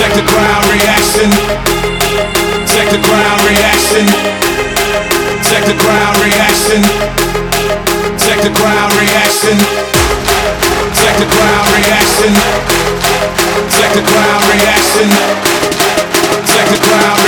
Check the crowd reaction. Check the crowd reaction. Check the crowd reaction. Check the crowd reaction. Check the crowd reaction. Check the crowd reaction. Check the crowd